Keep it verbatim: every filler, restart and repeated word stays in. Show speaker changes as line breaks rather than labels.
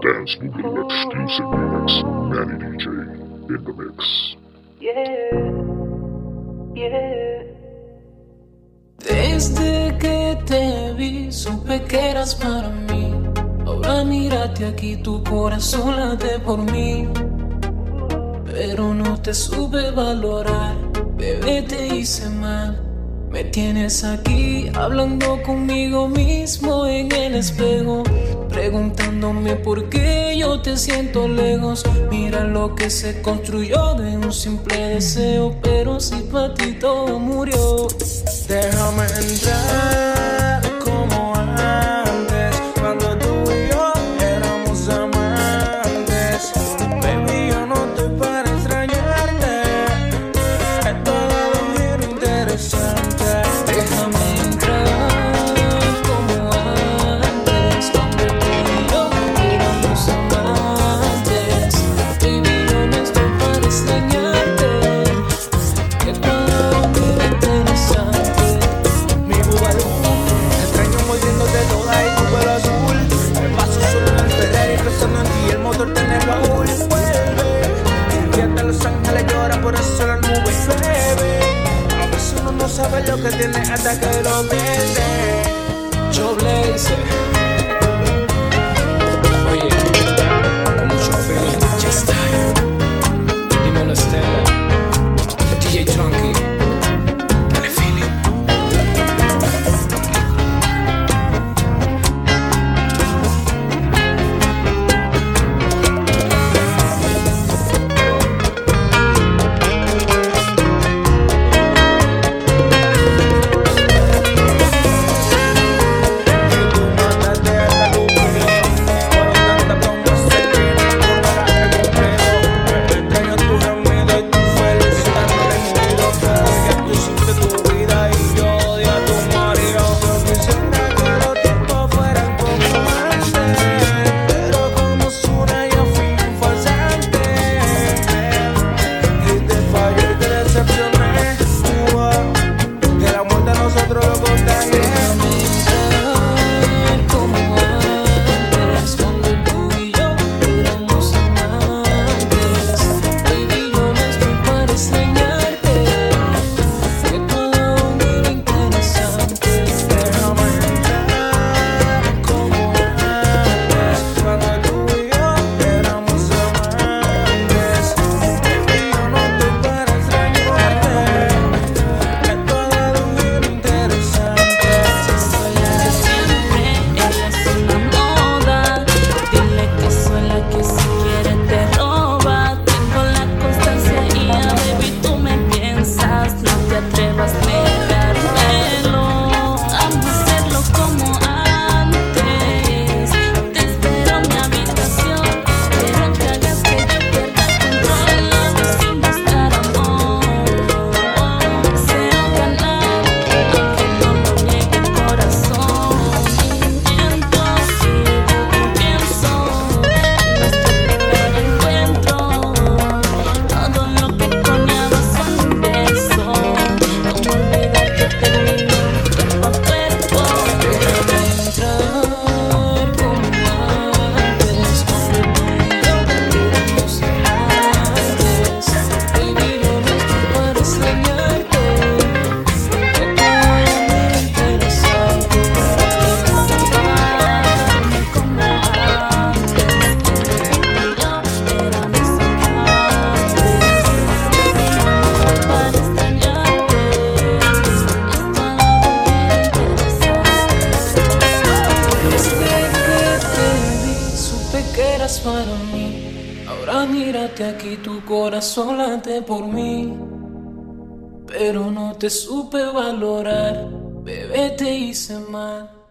Dance Movie Exclusive Remix, Manny D J in the mix.
Yeah, yeah. Desde que te vi supe que eras para mí. Ahora mírate aquí, tu corazón late por mí. Pero no te supe valorar, bebé, te hice mal. Me tienes aquí hablando conmigo mismo en el espejo, preguntándome por qué yo te siento lejos. Mira lo que se construyó de un simple deseo, pero si para ti todo murió.
Déjame entrar como antes, cuando tú y yo éramos amantes. Baby, yo no estoy para extrañarte, es todo un giro interesante.
Déjame entrar como antes, cuando tú y yo éramos amantes. Baby, yo no estoy para extrañarte, que todo un giro interesante.
Mi bubalú, extraño mordiéndote toda y tu pelo azul. Me paso solo en el Ferrari pensando en ti, el motor tiene el baúl. Vuelve, y hasta Los Ángeles llora, por eso la nube llueve. A veces uno no sabe lo que tiene hasta que lo pierde.
Yo Blaze. Oye, con mucho feeling, G-Style. Dímelo, Estela. D J Trunky. Dale feeling. Para mí, ahora mírate aquí, tu corazón late por mí. Pero no te supe valorar, bebé, te hice mal.